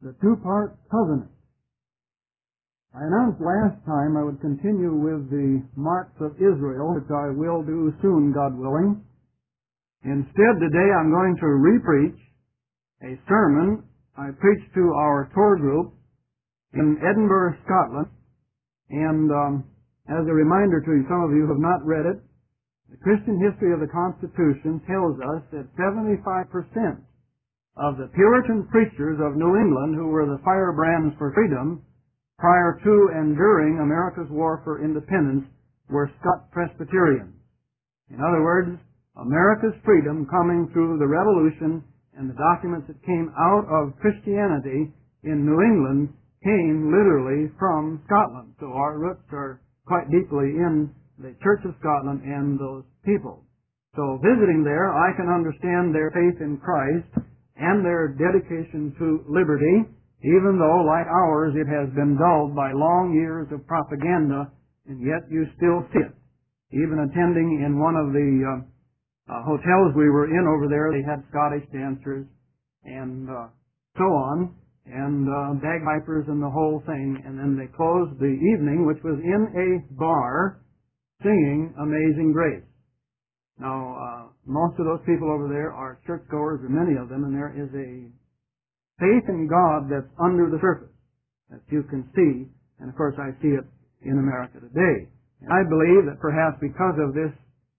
the two-part covenant. I announced last time I would continue with the marks of Israel, which I will do soon, God willing. Instead, today I'm going to re-preach a sermon I preached to our tour group in Edinburgh, Scotland. And as a reminder to you, some of you have not read it, the Christian history of the Constitution tells us that 75% of the Puritan preachers of New England, who were the firebrands for freedom prior to and during America's war for independence, were Scot Presbyterians. In other words, America's freedom coming through the Revolution and the documents that came out of Christianity in New England came literally from Scotland. So our roots are quite deeply in the Church of Scotland and those people. So visiting there, I can understand their faith in Christ and their dedication to liberty, even though, like ours, it has been dulled by long years of propaganda, and yet you still see it. Even attending in one of the hotels we were in over there, they had Scottish dancers and so on, and bagpipers and the whole thing, and then they closed the evening, which was in a bar, singing Amazing Grace. Now, most of those people over there are churchgoers, or many of them, and there is a faith in God that's under the surface that you can see, and of course I see it in America today. And I believe that perhaps because of this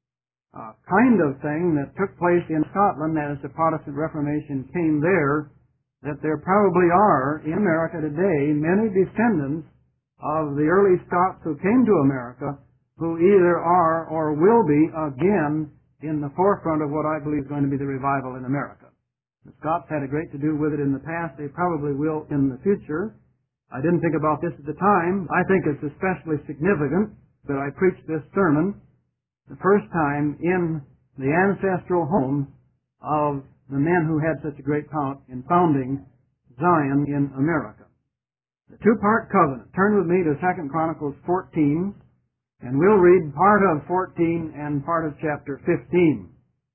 kind of thing that took place in Scotland as the Protestant Reformation came there, that there probably are in America today many descendants of the early Scots who came to America who either are or will be again in the forefront of what I believe is going to be the revival in America. The Scots had a great to do with it in the past. They probably will in the future. I didn't think about this at the time. I think it's especially significant that I preached this sermon the first time in the ancestral home of the men who had such a great part in founding Zion in America. The two-part covenant. Turn with me to 2 Chronicles 14, and we'll read part of 14 and part of chapter 15.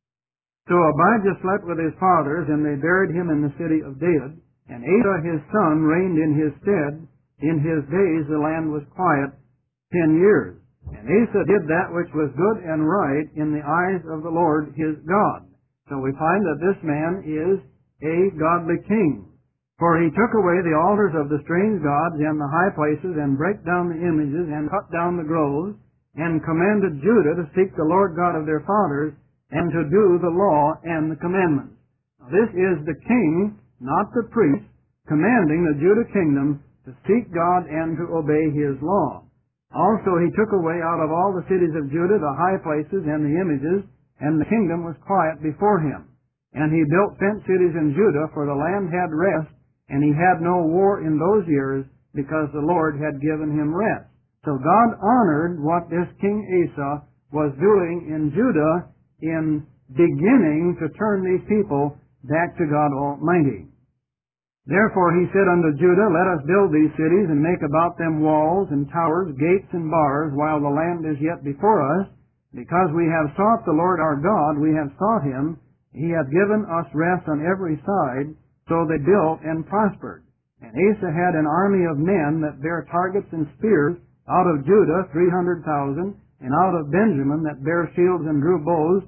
So Abijah slept with his fathers, and they buried him in the city of David, and Asa his son reigned in his stead. In his days the land was quiet 10 years. And Asa did that which was good and right in the eyes of the Lord his God. So we find that this man is a godly king. For he took away the altars of the strange gods and the high places, and brake down the images, and cut down the groves, and commanded Judah to seek the Lord God of their fathers, and to do the law and the commandments. Now, this is the king, not the priest, commanding the Judah kingdom to seek God and to obey his law. Also he took away out of all the cities of Judah the high places and the images, and the kingdom was quiet before him. And he built fenced cities in Judah, for the land had rest, and he had no war in those years, because the Lord had given him rest. So God honored what this King Asa was doing in Judah in beginning to turn these people back to God Almighty. Therefore he said unto Judah, Let us build these cities, and make about them walls and towers, gates and bars, while the land is yet before us. Because we have sought the Lord our God, we have sought him. He hath given us rest on every side. So they built and prospered. And Asa had an army of men that bare targets and spears, out of Judah 300,000, and out of Benjamin that bare shields and drew bows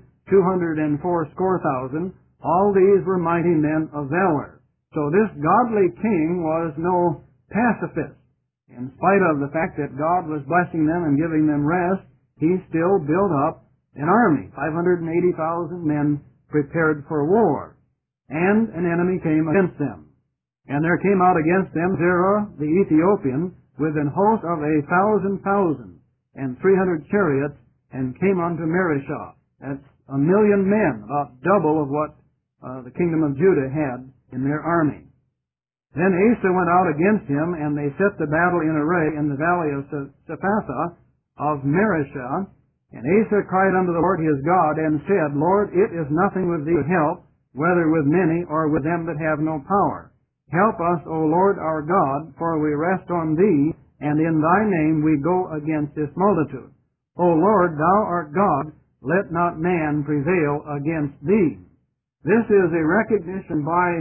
280,000. All these were mighty men of valor. So this godly king was no pacifist. In spite of the fact that God was blessing them and giving them rest, he still built up an army, 580,000 men prepared for war. And an enemy came against them. And there came out against them Zerah the Ethiopian, with an host of 1,000,000, and 300 chariots, and came unto Marishah. That's 1,000,000 men, about double of what the kingdom of Judah had in their army. Then Asa went out against him, and they set the battle in array in the valley of Sephatha of Marishah. And Asa cried unto the Lord his God, and said, Lord, it is nothing with thee to help, whether with many or with them that have no power. Help us, O Lord our God, for we rest on thee, and in thy name we go against this multitude. O Lord, thou art God, let not man prevail against thee. This is a recognition by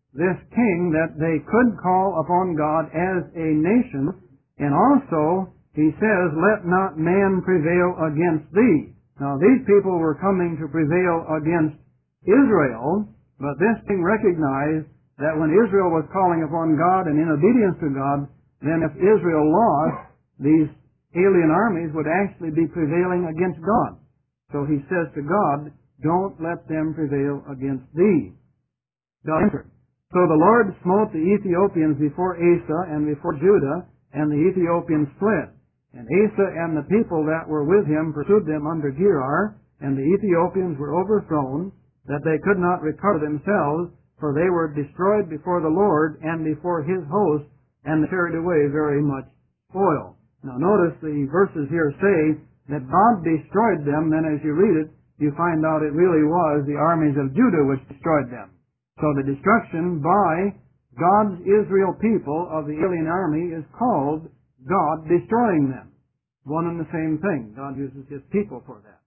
this king that they could call upon God as a nation, and also he says, let not man prevail against thee. Now these people were coming to prevail against Israel, but this king recognized that when Israel was calling upon God and in obedience to God, then if Israel lost, these alien armies would actually be prevailing against God. So he says to God, don't let them prevail against thee. God answered. So the Lord smote the Ethiopians before Asa and before Judah, and the Ethiopians fled. And Asa and the people that were with him pursued them under Gerar, and the Ethiopians were overthrown, that they could not recover themselves, for they were destroyed before the Lord and before his host, and carried away very much spoil. Now notice the verses here say that God destroyed them, then as you read it, you find out it really was the armies of Judah which destroyed them. So the destruction by God's Israel people of the alien army is called God destroying them. One and the same thing. God uses his people for that.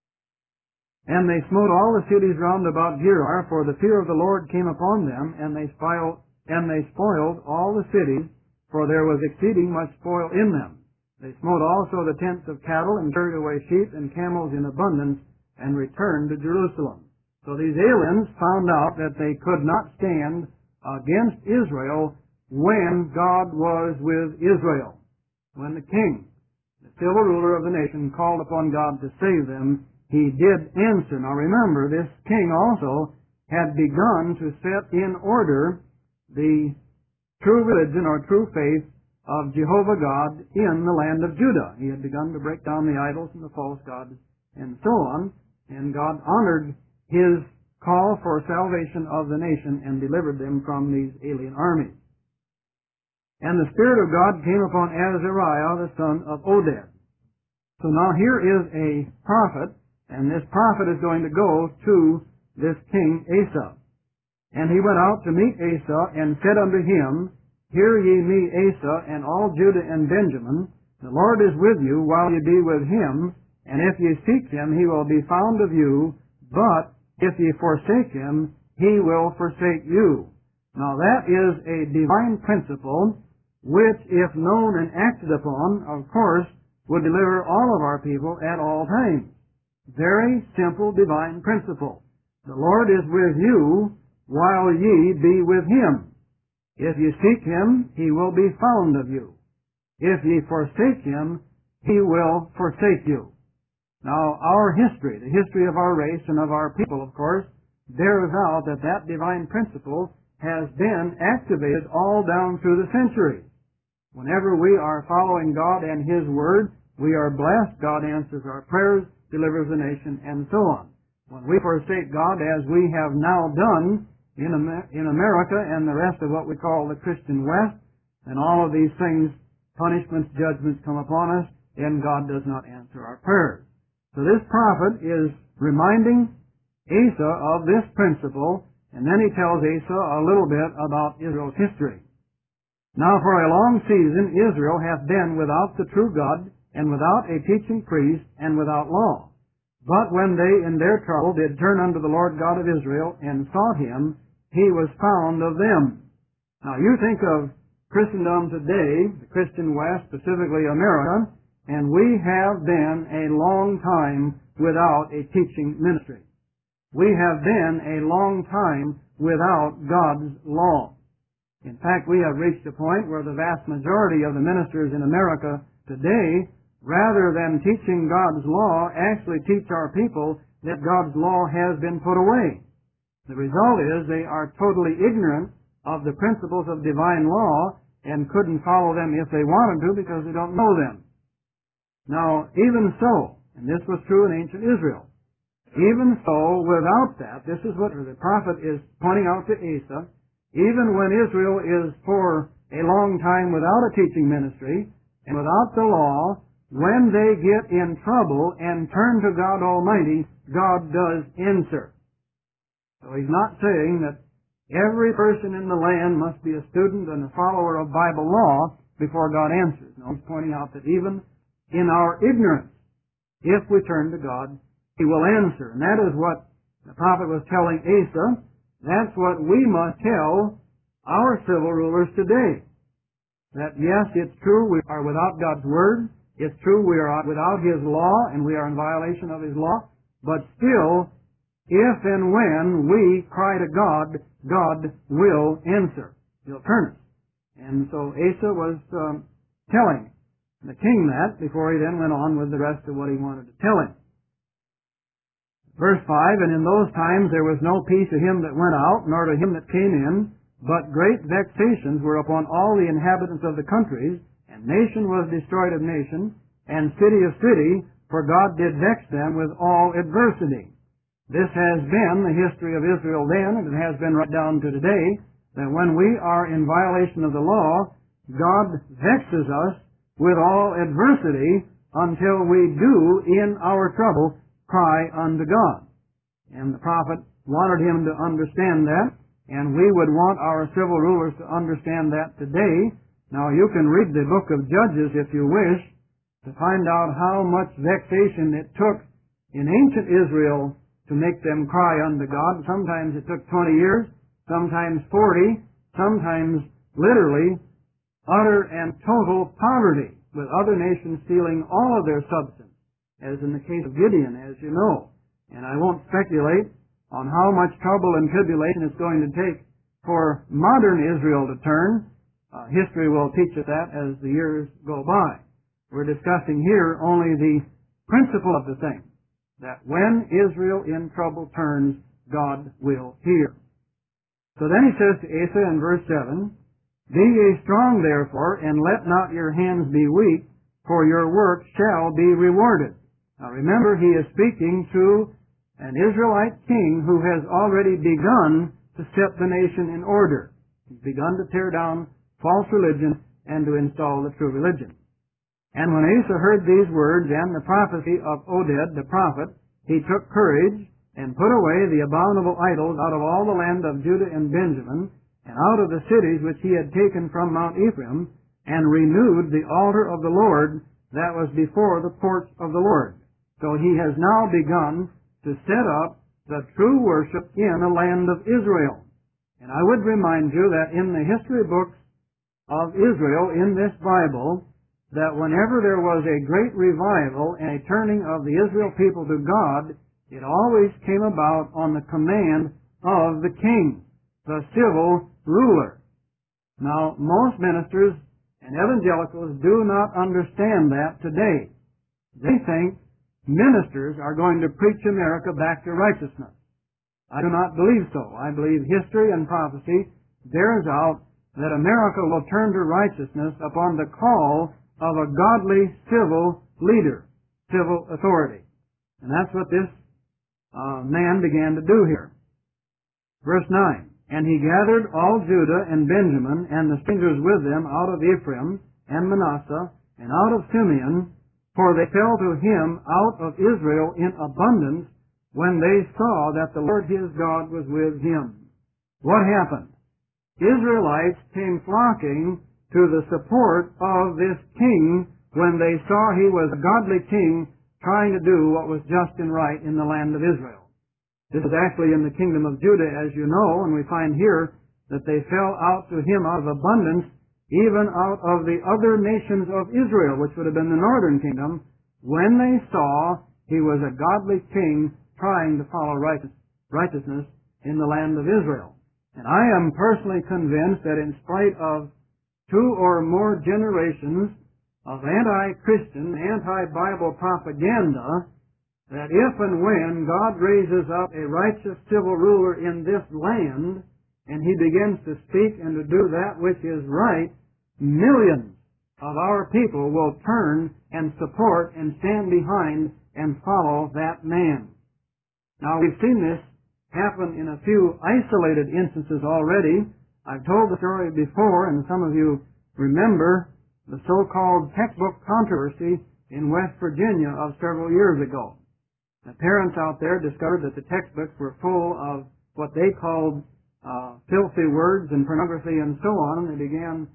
And they smote all the cities round about Gerar, for the fear of the Lord came upon them, and they spoiled all the cities, for there was exceeding much spoil in them. They smote also the tents of cattle, and carried away sheep and camels in abundance, and returned to Jerusalem. So these aliens found out that they could not stand against Israel when God was with Israel. When the king, the civil ruler of the nation, called upon God to save them, he did answer. Now remember, this king also had begun to set in order the true religion or true faith of Jehovah God in the land of Judah. He had begun to break down the idols and the false gods and so on, and God honored his call for salvation of the nation and delivered them from these alien armies. And the Spirit of God came upon Azariah, the son of Oded. So now here is a prophet, and this prophet is going to go to this king Asa. And he went out to meet Asa, and said unto him, Hear ye me, Asa, and all Judah and Benjamin, the Lord is with you while ye be with him, and if ye seek him, he will be found of you, but if ye forsake him, he will forsake you. Now that is a divine principle which, if known and acted upon, of course, would deliver all of our people at all times. Very simple divine principle. The Lord is with you while ye be with him. If ye seek him, he will be found of you. If ye forsake him, he will forsake you. Now, our history, the history of our race and of our people, of course, bears out that that divine principle has been activated all down through the centuries. Whenever we are following God and his word, we are blessed. God answers our prayers, delivers the nation, and so on. When we forsake God, as we have now done in America and the rest of what we call the Christian West, and all of these things, punishments, judgments come upon us, and God does not answer our prayers. So this prophet is reminding Asa of this principle, and then he tells Asa a little bit about Israel's history. Now for a long season Israel hath been without the true God, and without a teaching priest, and without law. But when they in their trouble did turn unto the Lord God of Israel, and sought him, he was found of them. Now you think of Christendom today, the Christian West, specifically America, and we have been a long time without a teaching ministry. We have been a long time without God's law. In fact, we have reached a point where the vast majority of the ministers in America today, rather than teaching God's law, actually teach our people that God's law has been put away. The result is they are totally ignorant of the principles of divine law and couldn't follow them if they wanted to because they don't know them. Now, even so, and this was true in ancient Israel, even so, without that, this is what the prophet is pointing out to Asa, even when Israel is for a long time without a teaching ministry and without the law, when they get in trouble and turn to God Almighty, God does answer. So he's not saying that every person in the land must be a student and a follower of Bible law before God answers. No, he's pointing out that even in our ignorance, if we turn to God, he will answer. And that is what the prophet was telling Asa, That's what we must tell our civil rulers today. That yes, it's true we are without God's Word. It's true we are without His law and we are in violation of His law. But still, if and when we cry to God, God will answer. He'll turn us. And so Asa was telling the king that before he then went on with the rest of what he wanted to tell him. Verse 5, And in those times there was no peace to him that went out, nor to him that came in, but great vexations were upon all the inhabitants of the countries, and nation was destroyed of nation, and city of city, for God did vex them with all adversity. This has been the history of Israel then, and it has been right down to today, that when we are in violation of the law, God vexes us with all adversity until we do, in our trouble, cry unto God. And the prophet wanted him to understand that, and we would want our civil rulers to understand that today. Now you can read the book of Judges if you wish to find out how much vexation it took in ancient Israel to make them cry unto God. Sometimes it took 20 years, sometimes 40, sometimes literally utter and total poverty, with other nations stealing all of their substance, as in the case of Gideon, as you know. And I won't speculate on how much trouble and tribulation it's going to take for modern Israel to turn. History will teach us that as the years go by. We're discussing here only the principle of the thing, that when Israel in trouble turns, God will hear. So then he says to Asa in verse 7, Be ye strong therefore, and let not your hands be weak, for your work shall be rewarded. Now remember, he is speaking to an Israelite king who has already begun to set the nation in order. He's begun to tear down false religion and to install the true religion. And when Asa heard these words and the prophecy of Oded the prophet, he took courage and put away the abominable idols out of all the land of Judah and Benjamin, and out of the cities which he had taken from Mount Ephraim, and renewed the altar of the Lord that was before the porch of the Lord. So he has now begun to set up the true worship in the land of Israel. And I would remind you that in the history books of Israel in this Bible, that whenever there was a great revival and a turning of the Israel people to God, it always came about on the command of the king, the civil ruler. Now, most ministers and evangelicals do not understand that today. They think ministers are going to preach America back to righteousness. I do not believe so. I believe history and prophecy bears out that America will turn to righteousness upon the call of a godly civil leader, civil authority. And that's what this man began to do here. Verse 9, And he gathered all Judah and Benjamin and the strangers with them out of Ephraim and Manasseh and out of Simeon, for they fell to him out of Israel in abundance when they saw that the Lord his God was with him. What happened? Israelites came flocking to the support of this king when they saw he was a godly king trying to do what was just and right in the land of Israel. This is actually in the kingdom of Judah, as you know, and we find here that they fell out to him out of abundance, even out of the other nations of Israel, which would have been the northern kingdom, when they saw he was a godly king trying to follow righteousness in the land of Israel. And I am personally convinced that in spite of 2 or more generations of anti-Christian, anti-Bible propaganda, that if and when God raises up a righteous civil ruler in this land, and he begins to speak and to do that which is right, millions of our people will turn and support and stand behind and follow that man. Now, we've seen this happen in a few isolated instances already. I've told the story before, and some of you remember the so-called textbook controversy in West Virginia of several years ago. The parents out there discovered that the textbooks were full of what they called filthy words and pornography and so on, and they began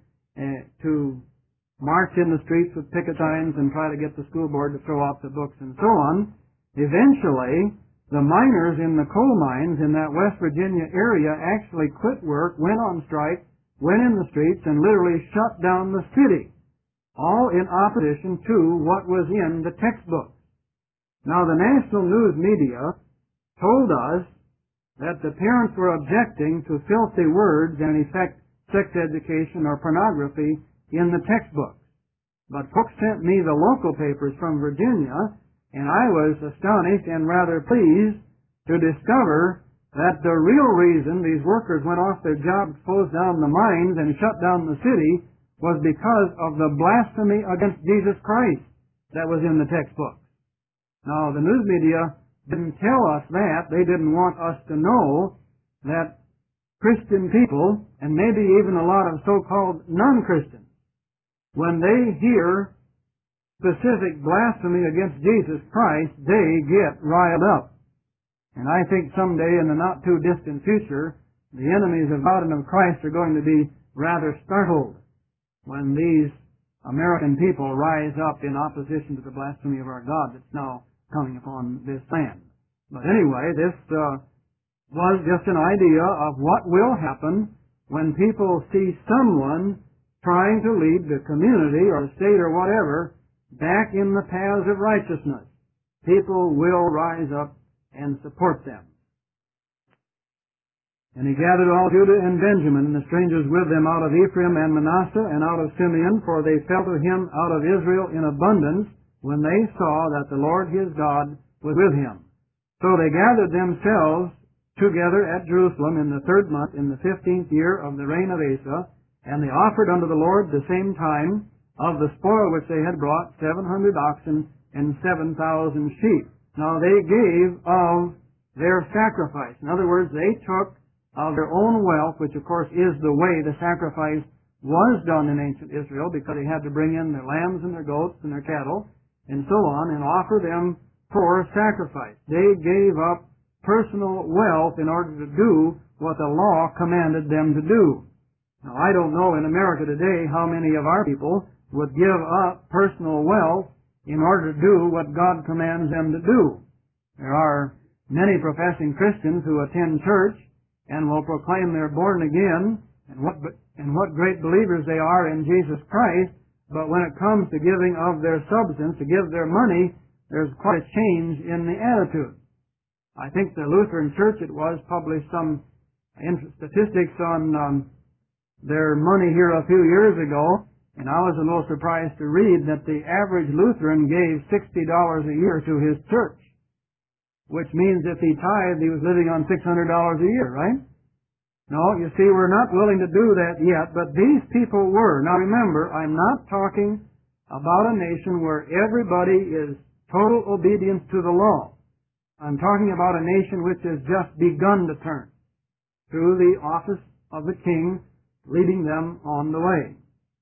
to march in the streets with picket signs and try to get the school board to throw out the books and so on. Eventually, The miners in the coal mines in that West Virginia area actually quit work, went on strike, went in the streets, and literally shut down the city, all in opposition to what was in the textbook. Now, the national news media told us that the parents were objecting to filthy words and, in effect, sex education or pornography in the textbooks. But folks sent me the local papers from Virginia, and I was astonished and rather pleased to discover that the real reason these workers went off their jobs, closed down the mines, and shut down the city was because of the blasphemy against Jesus Christ that was in the textbook. Now, the news media didn't tell us that. They didn't want us to know that Christian people, and maybe even a lot of so-called non-Christians, when they hear specific blasphemy against Jesus Christ, they get riled up. And I think someday in the not-too-distant future, the enemies of God and of Christ are going to be rather startled when these American people rise up in opposition to the blasphemy of our God that's now coming upon this land. But anyway, this was just an idea of what will happen when people see someone trying to lead the community or state or whatever back in the paths of righteousness. People will rise up and support them. And he gathered all Judah and Benjamin, and the strangers with them out of Ephraim and Manasseh, and out of Simeon, for they fell to him out of Israel in abundance, when they saw that the Lord his God was with him. So they gathered themselves together at Jerusalem in the 3rd month, in the 15th year of the reign of Asa, and they offered unto the Lord the same time of the spoil which they had brought, 700 oxen and 7,000 sheep. Now they gave of their sacrifice. In other words, they took of their own wealth, which of course is the way the sacrifice was done in ancient Israel, because they had to bring in their lambs and their goats and their cattle and so on and offer them for sacrifice. They gave up personal wealth in order to do what the law commanded them to do. Now, I don't know in America today how many of our people would give up personal wealth in order to do what God commands them to do. There are many professing Christians who attend church and will proclaim they're born again and what great believers they are in Jesus Christ, but when it comes to giving of their substance, to give their money, there's quite a change in the attitude. I think the Lutheran Church, it was, published some statistics on their money here a few years ago, and I was a little surprised to read that the average Lutheran gave $60 a year to his church, which means if he tithed, he was living on $600 a year, right? No, you see, we're not willing to do that yet, but these people were. Now remember, I'm not talking about a nation where everybody is total obedience to the law. I'm talking about a nation which has just begun to turn through the office of the king, leading them on the way.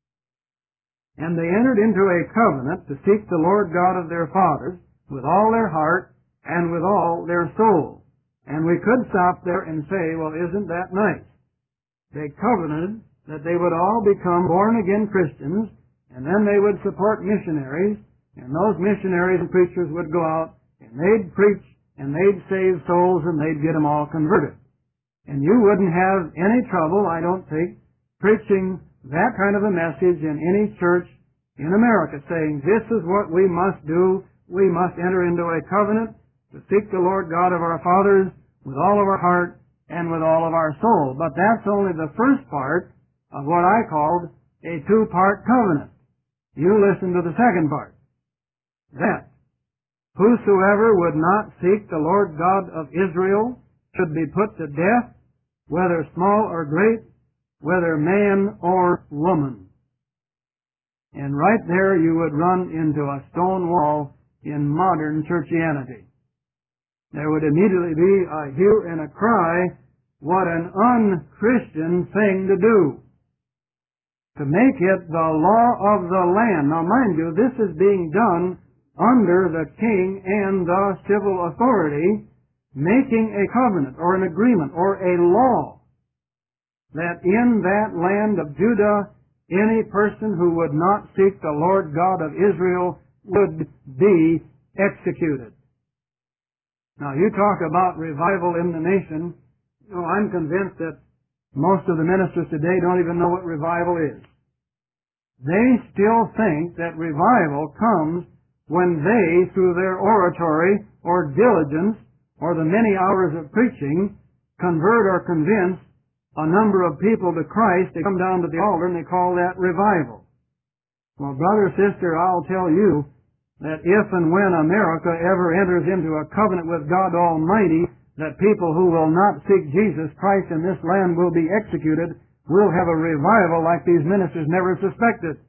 And they entered into a covenant to seek the Lord God of their fathers with all their heart and with all their soul. And we could stop there and say, well, isn't that nice? They covenanted that they would all become born-again Christians, and then they would support missionaries, and those missionaries and preachers would go out, and they'd preach, and they'd save souls, and they'd get them all converted. And you wouldn't have any trouble, I don't think, preaching that kind of a message in any church in America, saying, this is what we must do. We must enter into a covenant to seek the Lord God of our fathers with all of our heart and with all of our soul. But that's only the first part of what I called a two-part covenant. You listen to the second part. That whosoever would not seek the Lord God of Israel should be put to death, whether small or great, whether man or woman. And right there you would run into a stone wall in modern churchianity. There would immediately be a hue and a cry, what an unchristian thing to do. To make it the law of the land. Now mind you, this is being done under the king and the civil authority, making a covenant or an agreement or a law that in that land of Judah, any person who would not seek the Lord God of Israel would be executed. Now, you talk about revival in the nation. You know, I'm convinced that most of the ministers today don't even know what revival is. They still think that revival comes when they, through their oratory or diligence or the many hours of preaching, convert or convince a number of people to Christ. They come down to the altar and they call that revival. Well, brother, sister, I'll tell you that if and when America ever enters into a covenant with God Almighty, that people who will not seek Jesus Christ in this land will be executed, we'll have a revival like these ministers never suspected.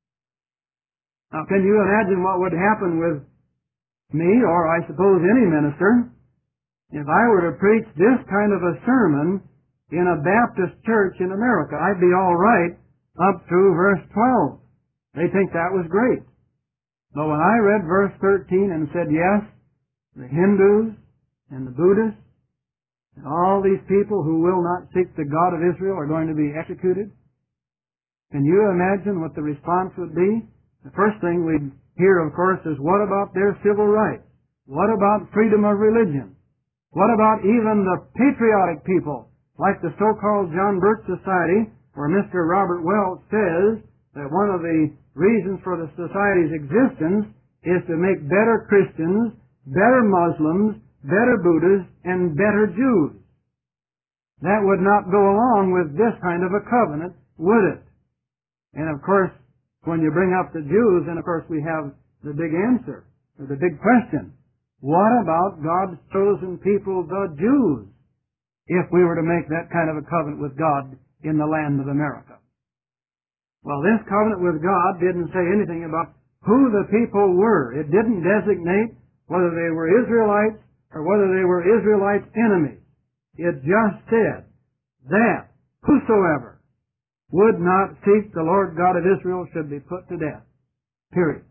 Now, can you imagine what would happen with me, or I suppose any minister, if I were to preach this kind of a sermon in a Baptist church in America? I'd be all right up through verse 12. They think that was great. But when I read verse 13 and said, yes, the Hindus and the Buddhists and all these people who will not seek the God of Israel are going to be executed, can you imagine what the response would be? The first thing we'd hear, of course, is what about their civil rights? What about freedom of religion? What about even the patriotic people, like the so-called John Birch Society, where Mr. Robert Welch says that one of the reasons for the society's existence is to make better Christians, better Muslims, better Buddhists, and better Jews. That would not go along with this kind of a covenant, would it? And of course, when you bring up the Jews, then of course we have the big answer, or the big question. What about God's chosen people, the Jews, if we were to make that kind of a covenant with God in the land of America? Well, this covenant with God didn't say anything about who the people were. It didn't designate whether they were Israelites or whether they were Israelites' enemies. It just said that whosoever would not seek the Lord God of Israel should be put to death. Period.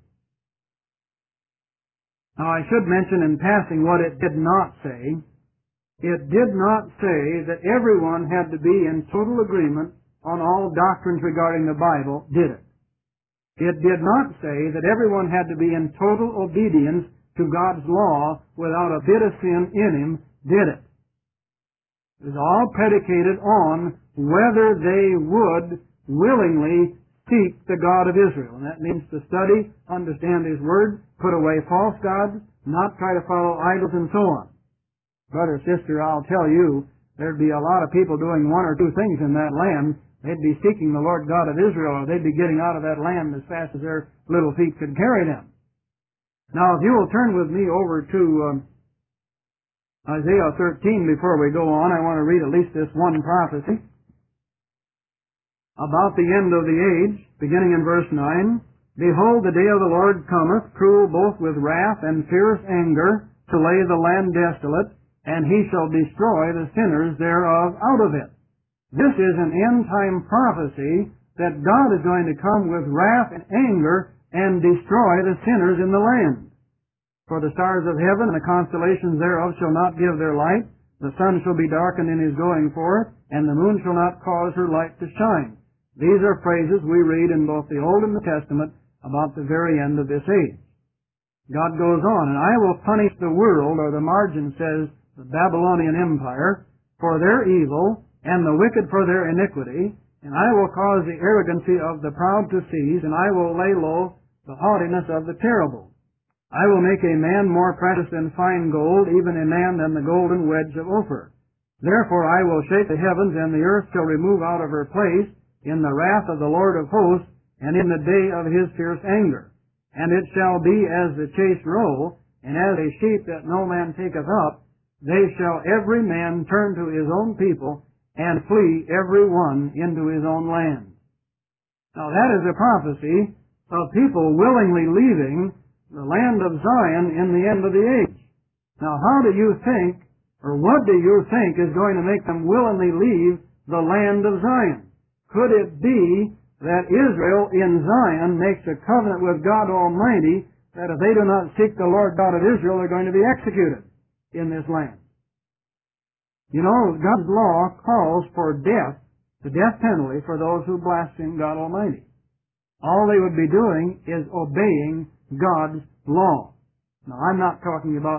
Now, I should mention in passing what it did not say. It did not say that everyone had to be in total agreement on all doctrines regarding the Bible, did it? It did not say that everyone had to be in total obedience to God's law without a bit of sin in him, did it? It was all predicated on whether they would willingly seek the God of Israel. And that means to study, understand His Word, put away false gods, not try to follow idols, and so on. Brother, sister, I'll tell you, there'd be a lot of people doing one or two things in that land. They'd be seeking the Lord God of Israel, or they'd be getting out of that land as fast as their little feet could carry them. Now, if you will turn with me over to Isaiah 13 before we go on, I want to read at least this one prophecy about the end of the age, beginning in verse 9. Behold, the day of the Lord cometh, cruel both with wrath and fierce anger, to lay the land desolate, and He shall destroy the sinners thereof out of it. This is an end-time prophecy that God is going to come with wrath and anger and destroy the sinners in the land. For the stars of heaven and the constellations thereof shall not give their light, the sun shall be darkened in his going forth, and the moon shall not cause her light to shine. These are phrases we read in both the Old and the Testament about the very end of this age. God goes on, and I will punish the world, or the margin says, the Babylonian Empire, for their evil, and the wicked for their iniquity, and I will cause the arrogancy of the proud to cease, and I will lay low the haughtiness of the terrible. I will make a man more precious than fine gold, even a man than the golden wedge of Ophir. Therefore I will shake the heavens, and the earth shall remove out of her place in the wrath of the Lord of hosts, and in the day of His fierce anger. And it shall be as the chased roe, and as a sheep that no man taketh up, they shall every man turn to his own people, and flee every one into his own land. Now that is a prophecy of people willingly leaving the land of Zion in the end of the age. Now how do you think, or what do you think is going to make them willingly leave the land of Zion? Could it be that Israel in Zion makes a covenant with God Almighty that if they do not seek the Lord God of Israel, they're going to be executed in this land? You know, God's law calls for death, the death penalty for those who blaspheme God Almighty. All they would be doing is obeying God's law. Now, I'm not talking about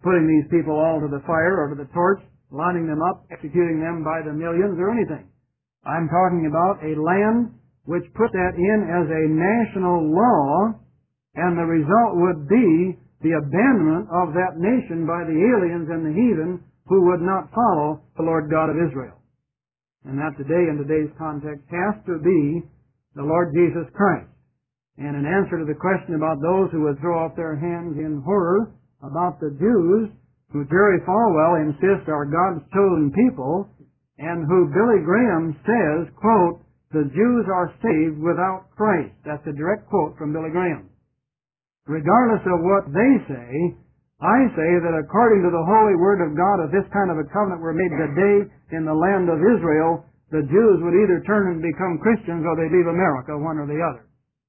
putting these people all to the fire or to the torch, lining them up, executing them by the millions or anything. I'm talking about a land which put that in as a national law, and the result would be the abandonment of that nation by the aliens and the heathen who would not follow the Lord God of Israel. And that today, in today's context, has to be the Lord Jesus Christ. And in answer to the question about those who would throw up their hands in horror about the Jews, who Jerry Falwell insists are God's chosen people, and who Billy Graham says, quote, the Jews are saved without Christ. That's a direct quote from Billy Graham. Regardless of what they say, I say that according to the holy word of God, if this kind of a covenant were made today in the land of Israel, the Jews would either turn and become Christians or they'd leave America, one or the other.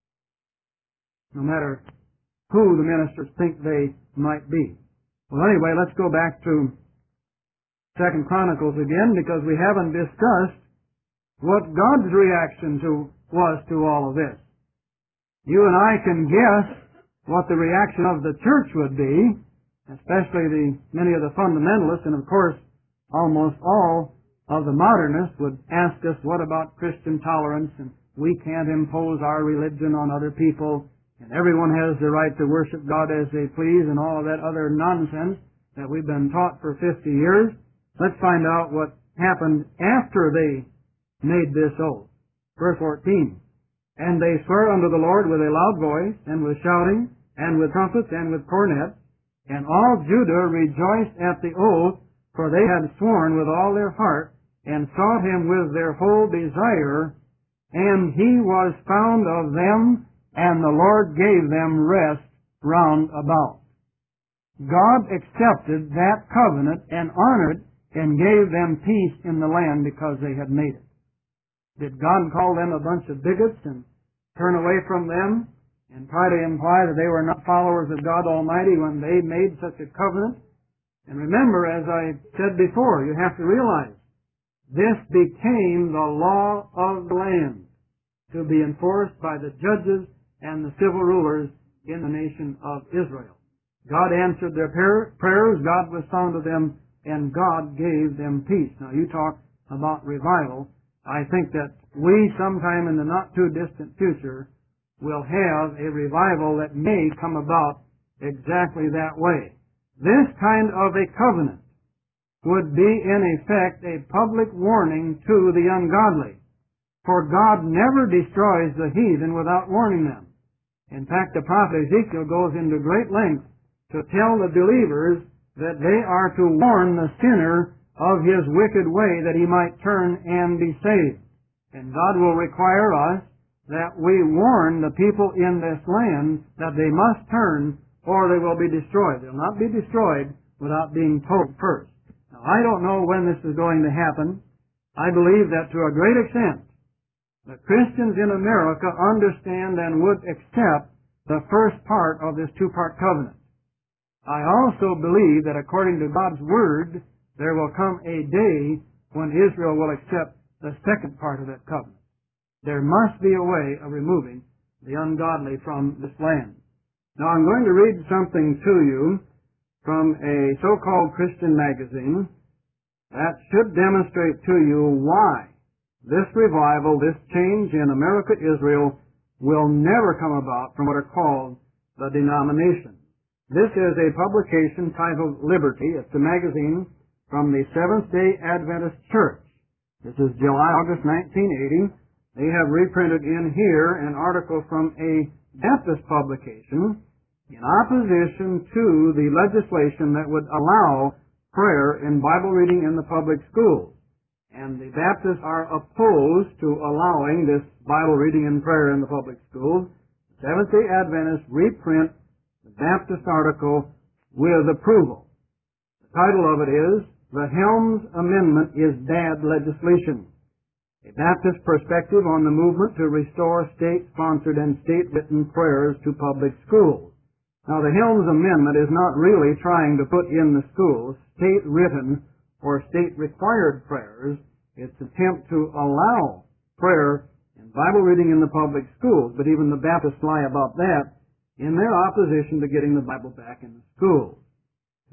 No matter who the ministers think they might be. Well, anyway, let's go back to 2 Chronicles again, because we haven't discussed what God's reaction was to all of this. You and I can guess what the reaction of the church would be, especially many of the fundamentalists, and of course almost all of the modernists would ask us, what about Christian tolerance, and we can't impose our religion on other people, and everyone has the right to worship God as they please, and all of that other nonsense that we've been taught for 50 years. Let's find out what happened after they made this oath. Verse 14. And they swore unto the Lord with a loud voice, and with shouting, and with trumpets, and with cornets, and all Judah rejoiced at the oath, for they had sworn with all their heart, and sought him with their whole desire, and he was found of them, and the Lord gave them rest round about. God accepted that covenant and honored and gave them peace in the land because they had made it. Did God call them a bunch of bigots and turn away from them and try to imply that they were not followers of God Almighty when they made such a covenant? And remember, as I said before, you have to realize this became the law of the land to be enforced by the judges and the civil rulers in the nation of Israel. God answered their prayers, God was found of them, and God gave them peace. Now, you talk about revival. I think that we, sometime in the not-too-distant future, will have a revival that may come about exactly that way. This kind of a covenant would be, in effect, a public warning to the ungodly. For God never destroys the heathen without warning them. In fact, the prophet Ezekiel goes into great lengths to tell the believers that they are to warn the sinner of his wicked way, that he might turn and be saved. And God will require us that we warn the people in this land that they must turn or they will be destroyed. They'll not be destroyed without being told first. Now, I don't know when this is going to happen. I believe that to a great extent, the Christians in America understand and would accept the first part of this two-part covenant. I also believe that according to God's Word, there will come a day when Israel will accept the second part of that covenant. There must be a way of removing the ungodly from this land. Now, I'm going to read something to you from a so-called Christian magazine that should demonstrate to you why this revival, this change in America, Israel, will never come about from what are called the denominations. This is a publication titled Liberty. It's a magazine from the Seventh-day Adventist Church. This is July, August 1980. They have reprinted in here an article from a Baptist publication in opposition to the legislation that would allow prayer and Bible reading in the public schools. And the Baptists are opposed to allowing this Bible reading and prayer in the public schools. The Seventh-day Adventists reprint the Baptist article with approval. The title of it is, The Helms Amendment is Bad Legislation. A Baptist Perspective on the Movement to Restore State-Sponsored and State-Written Prayers to Public Schools. Now, the Helms Amendment is not really trying to put in the schools state-written or state-required prayers. It's an attempt to allow prayer and Bible reading in the public schools, but even the Baptists lie about that in their opposition to getting the Bible back in the schools.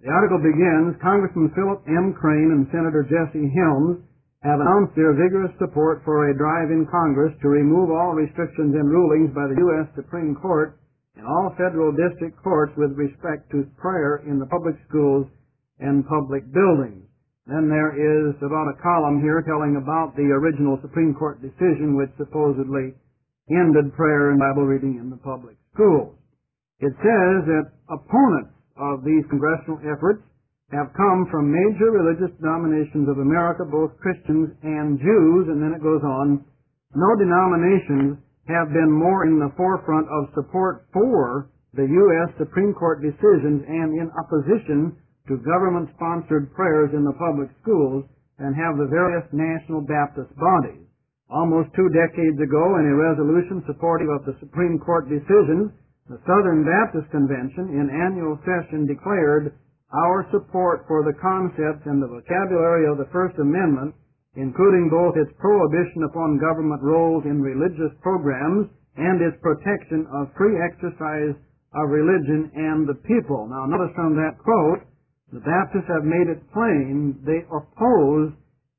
The article begins, Congressman Philip M. Crane and Senator Jesse Helms have announced their vigorous support for a drive in Congress to remove all restrictions and rulings by the U.S. Supreme Court and all federal district courts with respect to prayer in the public schools and public buildings. Then there is about a column here telling about the original Supreme Court decision which supposedly ended prayer and Bible reading in the public schools. It says that opponents of these congressional efforts have come from major religious denominations of America, both Christians and Jews, and then it goes on, no denominations have been more in the forefront of support for the U.S. Supreme Court decisions and in opposition to government-sponsored prayers in the public schools than have the various national Baptist bodies. Almost 2 decades ago, in a resolution supportive of the Supreme Court decisions, the Southern Baptist Convention in annual session declared our support for the concepts and the vocabulary of the First Amendment, including both its prohibition upon government roles in religious programs and its protection of free exercise of religion and the people. Now notice from that quote, the Baptists have made it plain they oppose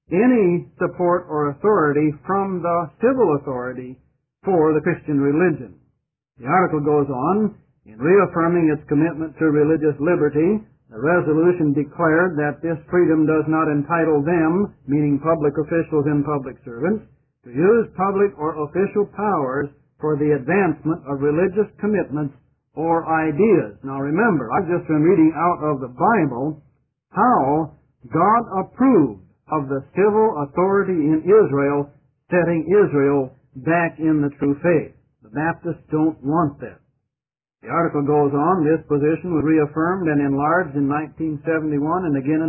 any support or authority from the civil authority for the Christian religion. The article goes on, in reaffirming its commitment to religious liberty, the resolution declared that this freedom does not entitle them, meaning public officials and public servants, to use public or official powers for the advancement of religious commitments or ideas. Now remember, I've just been reading out of the Bible how God approved of the civil authority in Israel, setting Israel back in the true faith. The Baptists don't want that. The article goes on, this position was reaffirmed and enlarged in 1971 and again in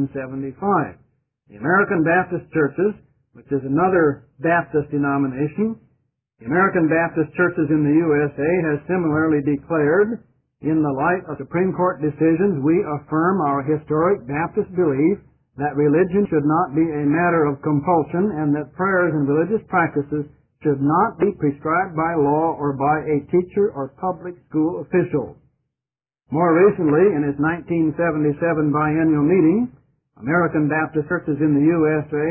1975. The American Baptist Churches, which is another Baptist denomination, the American Baptist Churches in the USA has similarly declared, in the light of Supreme Court decisions, we affirm our historic Baptist belief that religion should not be a matter of compulsion and that prayers and religious practices should not be prescribed by law or by a teacher or public school official. More recently, in its 1977 biennial meeting, American Baptist Churches in the USA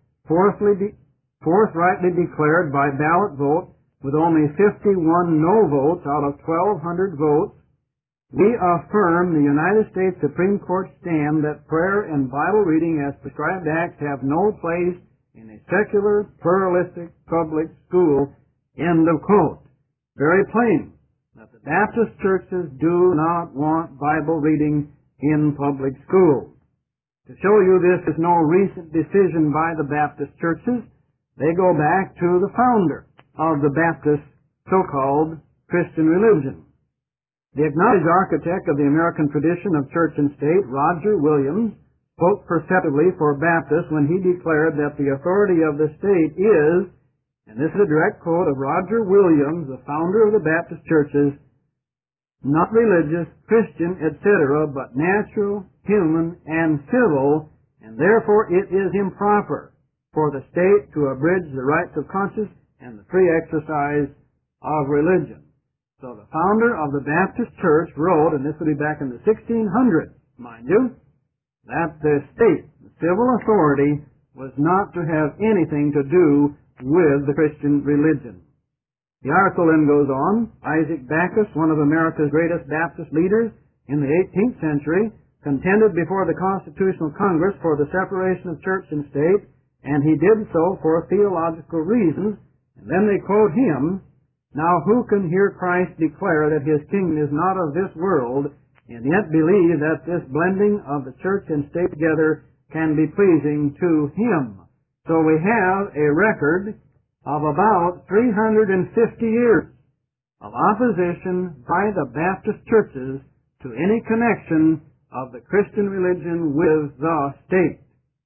forthrightly declared by ballot vote, with only 51 no votes out of 1,200 votes, we affirm the United States Supreme Court stand that prayer and Bible reading as prescribed acts have no place in a secular, pluralistic public school, end of quote. Very plain that the Baptist churches do not want Bible reading in public schools. To show you this is no recent decision by the Baptist churches, they go back to the founder of the Baptist so-called Christian religion. The acknowledged architect of the American tradition of church and state, Roger Williams, spoke perceptibly for Baptists when he declared that the authority of the state is, and this is a direct quote of Roger Williams, the founder of the Baptist churches, not religious, Christian, etc., but natural, human, and civil, and therefore it is improper for the state to abridge the rights of conscience and the free exercise of religion. So the founder of the Baptist church wrote, and this would be back in the 1600s, mind you, that the state, the civil authority, was not to have anything to do with the Christian religion. The article then goes on, Isaac Backus, one of America's greatest Baptist leaders in the 18th century, contended before the Constitutional Congress for the separation of church and state, and he did so for theological reasons, and then they quote him, now who can hear Christ declare that his kingdom is not of this world, and yet believe that this blending of the church and state together can be pleasing to him? So we have a record of about 350 years of opposition by the Baptist churches to any connection of the Christian religion with the state.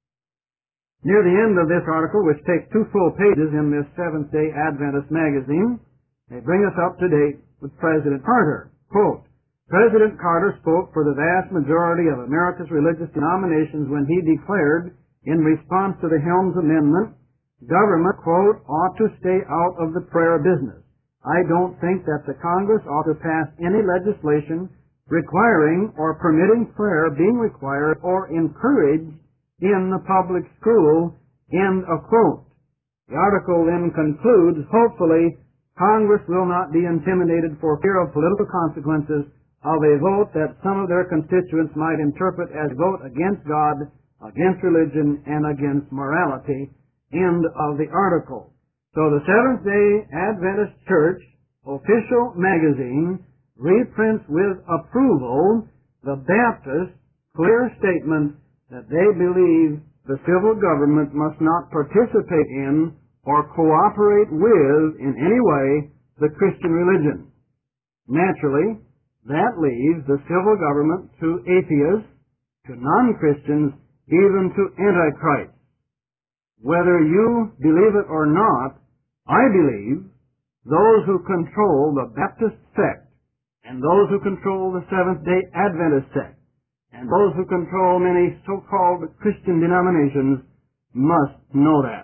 Near the end of this article, which takes 2 full pages in this Seventh-day Adventist magazine, they bring us up to date with President Carter. Quote, President Carter spoke for the vast majority of America's religious denominations when he declared, in response to the Helms Amendment, government, quote, ought to stay out of the prayer business. I don't think that the Congress ought to pass any legislation requiring or permitting prayer being required or encouraged in the public school, end of quote. The article then concludes, hopefully, Congress will not be intimidated for fear of political consequences of a vote that some of their constituents might interpret as a vote against God, against religion, and against morality. End of the article. So the Seventh-day Adventist Church official magazine reprints with approval the Baptist clear statement that they believe the civil government must not participate in or cooperate with in any way the Christian religion. Naturally, that leaves the civil government to atheists, to non-Christians, even to antichrists. Whether you believe it or not, I believe those who control the Baptist sect and those who control the Seventh-day Adventist sect and those who control many so-called Christian denominations must know that.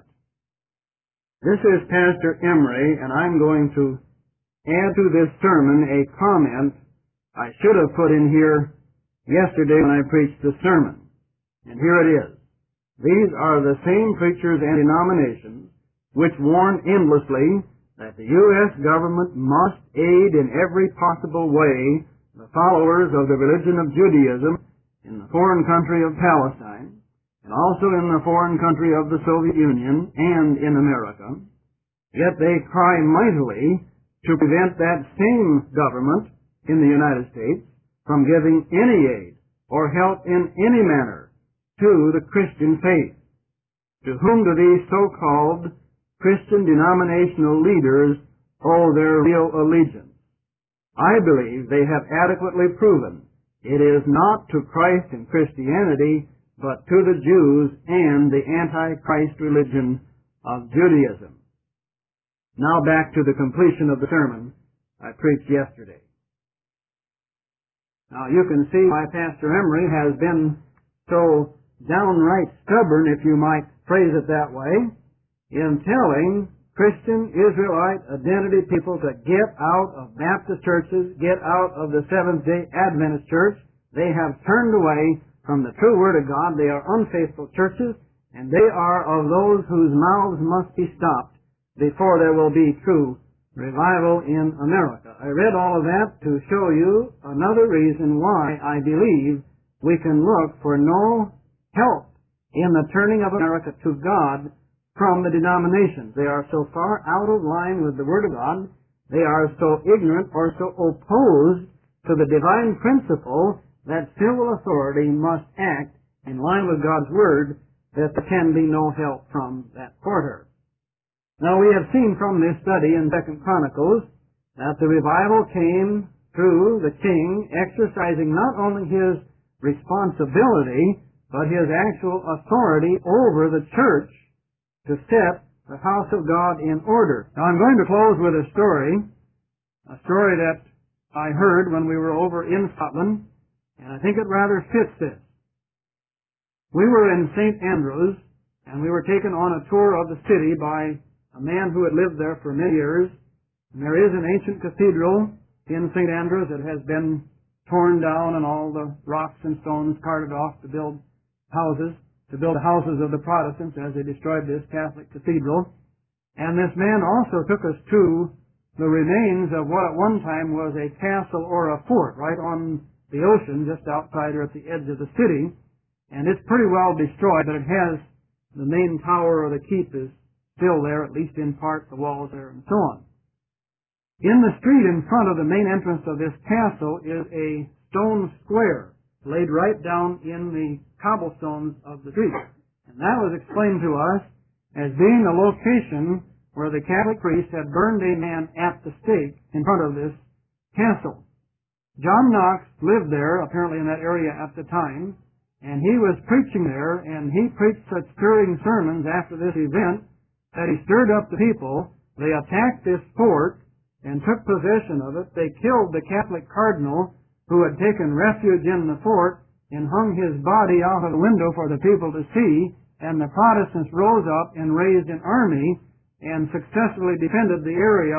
This is Pastor Emery, and I'm going to add to this sermon a comment I should have put in here yesterday when I preached the sermon. And here it is. These are the same preachers and denominations which warn endlessly that the U.S. government must aid in every possible way the followers of the religion of Judaism in the foreign country of Palestine, and also in the foreign country of the Soviet Union and in America. Yet they cry mightily to prevent that same government in the United States from giving any aid or help in any manner to the Christian faith. To whom do these so-called Christian denominational leaders owe their real allegiance? I believe they have adequately proven it is not to Christ and Christianity, but to the Jews and the Antichrist religion of Judaism. Now back to the completion of the sermon I preached yesterday. Now you can see why Pastor Emery has been so downright stubborn, if you might phrase it that way, in telling Christian Israelite identity people to get out of Baptist churches, get out of the Seventh-day Adventist church. They have turned away from the true Word of God. They are unfaithful churches, and they are of those whose mouths must be stopped before there will be true revival in America. I read all of that to show you another reason why I believe we can look for no help in the turning of America to God from the denominations. They are so far out of line with the Word of God, they are so ignorant or so opposed to the divine principle that civil authority must act in line with God's Word, that there can be no help from that quarter. Now we have seen from this study in 2 Chronicles that the revival came through the king exercising not only his responsibility, but his actual authority over the church to set the house of God in order. Now I'm going to close with a story that I heard when we were over in Scotland, and I think it rather fits this. We were in St. Andrews, and we were taken on a tour of the city by a man who had lived there for many years. And there is an ancient cathedral in St. Andrews that has been torn down and all the rocks and stones carted off to build the houses of the Protestants as they destroyed this Catholic cathedral. And this man also took us to the remains of what at one time was a castle or a fort right on the ocean just outside or at the edge of the city. And it's pretty well destroyed, but it has the main tower or the keep is still there, at least in part, the walls there and so on. In the street in front of the main entrance of this castle is a stone square laid right down in the cobblestones of the street. And that was explained to us as being a location where the Catholic priest had burned a man at the stake in front of this castle. John Knox lived there, apparently in that area at the time, and he was preaching there, and he preached such stirring sermons after this event that he stirred up the people. They attacked this fort and took possession of it. They killed the Catholic cardinal who had taken refuge in the fort and hung his body out of the window for the people to see, and the Protestants rose up and raised an army and successfully defended the area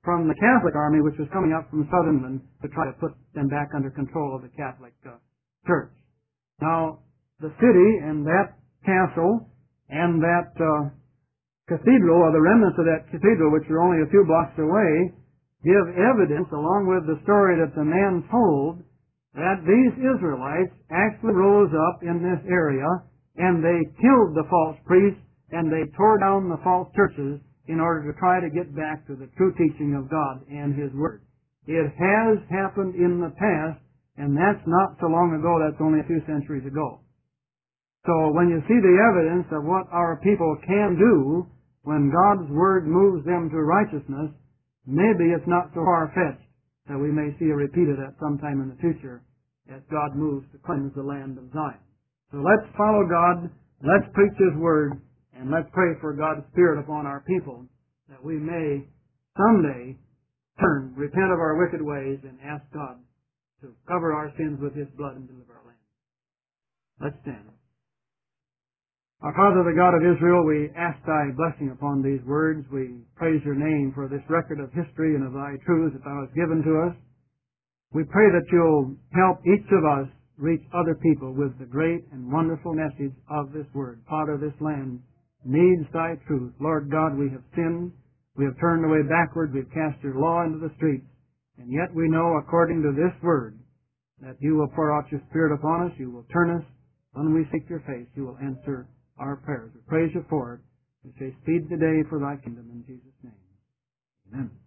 from the Catholic army, which was coming up from southern England to try to put them back under control of the Catholic Church. Now, the city and that castle and that cathedral, or the remnants of that cathedral, which are only a few blocks away, give evidence, along with the story that the man told, that these Israelites actually rose up in this area and they killed the false priests and they tore down the false churches in order to try to get back to the true teaching of God and His Word. It has happened in the past, and that's not so long ago, that's only a few centuries ago. So when you see the evidence of what our people can do when God's Word moves them to righteousness, maybe it's not so far-fetched that we may see a repeat of that sometime in the future as God moves to cleanse the land of Zion. So let's follow God, let's preach His Word, and let's pray for God's Spirit upon our people that we may someday turn, repent of our wicked ways, and ask God to cover our sins with His blood and deliver our land. Let's stand. Our Father, the God of Israel, we ask Thy blessing upon these words. We praise Your name for this record of history and of Thy truths that Thou hast given to us. We pray that You'll help each of us reach other people with the great and wonderful message of this Word. Father, this land needs Thy truth. Lord God, we have sinned. We have turned away backward. We've cast Your law into the streets. And yet we know, according to this Word, that You will pour out Your Spirit upon us. You will turn us. When we seek Your face, You will answer our prayers. We praise You for it. We say, speed today for Thy kingdom in Jesus' name. Amen.